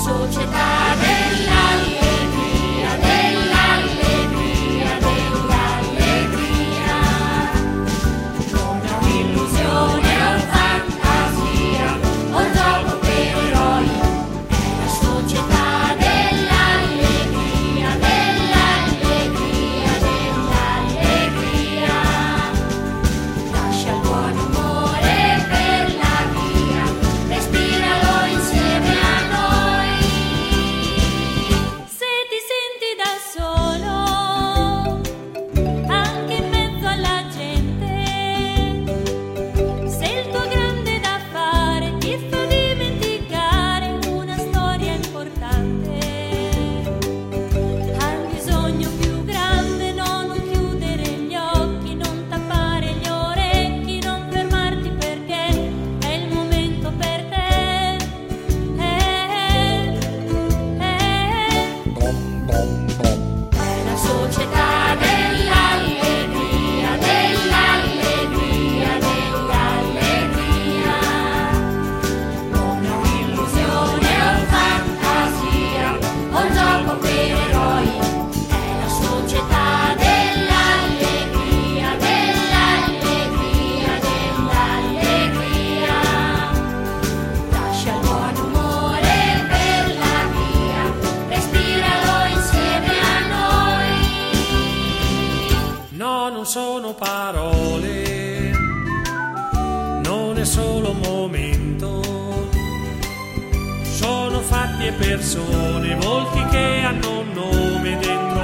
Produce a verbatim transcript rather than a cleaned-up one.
società dell'allegria, dell'allegria, dell'allegria. Non è un'illusione o fantasia, o un gioco per eroi, è la società dell'allegria, dell'allegria, dell'allegria. Lascia il buon umore per la via, respiralo insieme a noi. Se ti senti da solo, anche in mezzo alla gente, se il tuo grande da fare ti fa dimenticare una storia importante, hai un bisogno più grande, no, non chiudere gli occhi, non tappare gli orecchi, non fermarti perché è il momento per te. Eh, eh, è la società dell'allegria, dell'allegria, dell'allegria. Non è un'illusione o fantasia, o un gioco per eroi, è la società dell'allegria, dell'allegria, dell'allegria. Lascia il buon umore per la via, respiralo insieme a noi. No, non sono parole, non è solo un momento, sono fatti e persone, volti che hanno un nome dentro